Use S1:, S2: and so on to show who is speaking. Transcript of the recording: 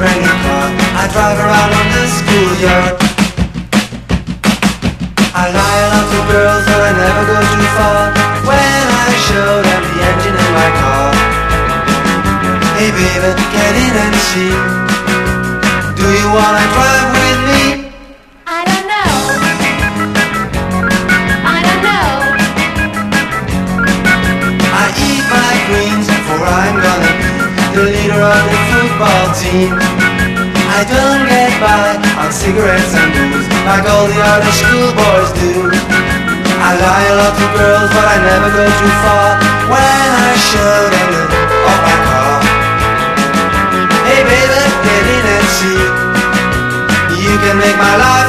S1: brand new car. I drive around on the schoolyard. I lie a lot to girls, but I never go too far. When I show them the engine in my car. Hey baby, get in and see. Do you wanna drive with me?
S2: I don't know. I don't know.
S1: I eat my greens, for I'm gonna be the leader of the football team. I don't get by on cigarettes and booze like all the other schoolboys do. I lie a lot to girls, but I never go too far. When I show them the of my car. Hey baby, get in and see. You can make my life